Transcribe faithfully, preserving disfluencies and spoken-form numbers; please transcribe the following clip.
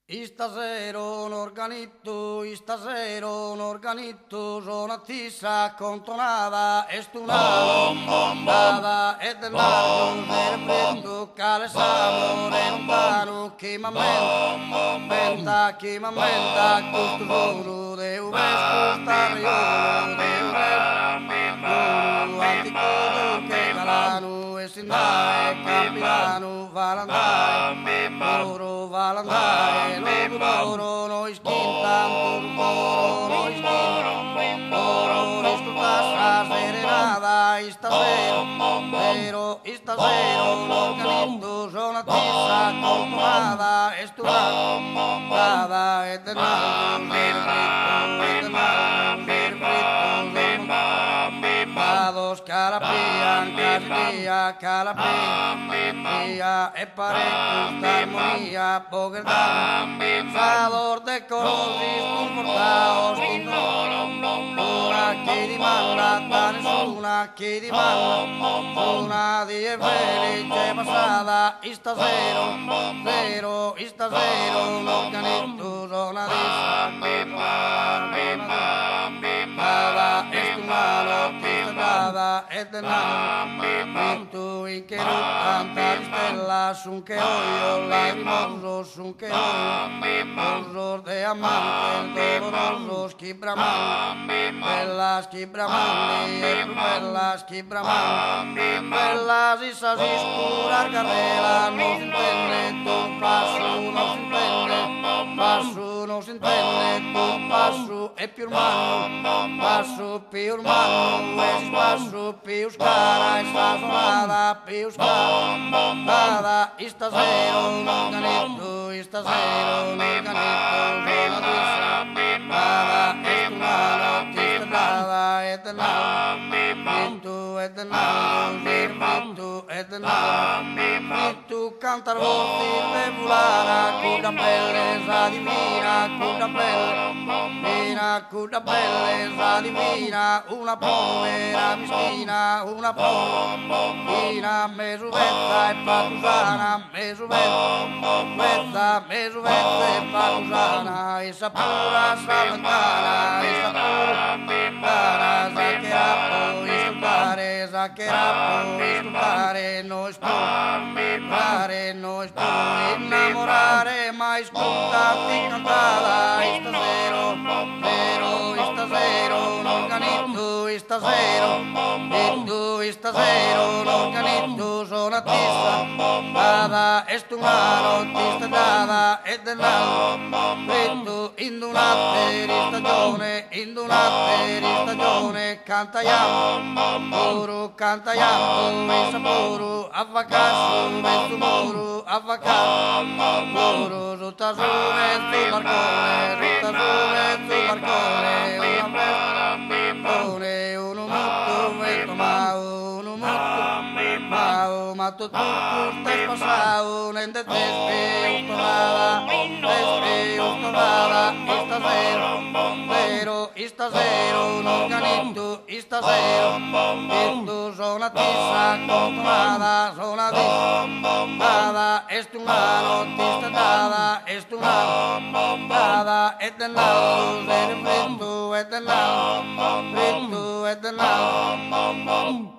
Istasera un organitto, istasera un organitto, sono attesa, contonata, estunata, data e dell'anno, per prendo, cale sapore, un vano, chi m'ammenta, menta, chi m'ammenta, questo sono, devo ascoltare io, devo ascoltare, antico che calano, e sindai, capitano, valandai, loro valandai, loro loro, noi skintan, loro, noi skintan, loro, riscolta serenata, istasera, vero, istasera, l'organetto, sono attesa, contonata, estunata, data e denaro, per fritto, e denaro, per fritto, vado scalapria, casia, calapria, via e parecchio d'armonia, povertà, valor decorosi, sconfortaos, una che dimanda da nessuna, che dimanda, una di è felice passata, istasera, zero, istasera, un organetto, zona di Nada, estumano, nada, e denaro, tu in che tanta stella, sun che oio, lagrimoso, sun che oio, rosor de amante, doloroso, schibramante, bella schibramante, e bella schibramante, bella si sa si scura carrera, non si intende, tu passo, non si intende, passo, non si intende, tu passo, e più umano, passo più umano, e passo più scara, e sta suonata più scara, nada, istasera, un organetto, istasera, un organetto, nada, è umano, ti strada, e denaro, vinto, e denaro, vinto, e denaro, vinto, cantar volti, febulana, cuda bellezza divina, cuda bellezza, cuda bellezza divina, una povera mischina, una povera mesuvetta e parusana, mesuvetta, mesuvetta e parusana, e sapura saventana, e sapura mentana, zaccherapo, iscultare, zaccherapo, iscultare, non iscultare, non iscultare, innamorare, ma iscultati cantata, istasera, vero, istasera, un organetto, istasera, e tu istasera, un organetto, sono attesa, data, estumano, tista data, e denaro, vetto, indunate, di stagione, indunate, di stagione, cantaiamo, puro, cantaiamo, e saporo, avvacasso, metto moro, avvacasso, moro, tutta su, mezzo barcone, tutta su, mezzo barcone, una mezzo, uno mutto, vetto mao, uno mutto, mao, ma tutto stai passato, nende tespe, ustonada, tespe, ustonada, istasera, vero, istasera, un organetto, istasera, vinto, sono attesa, contonada, sono attesa, nada, estumano, tista dada, estumano, nada, e denaro, zero, vinto, e denaro, vinto, e denaro,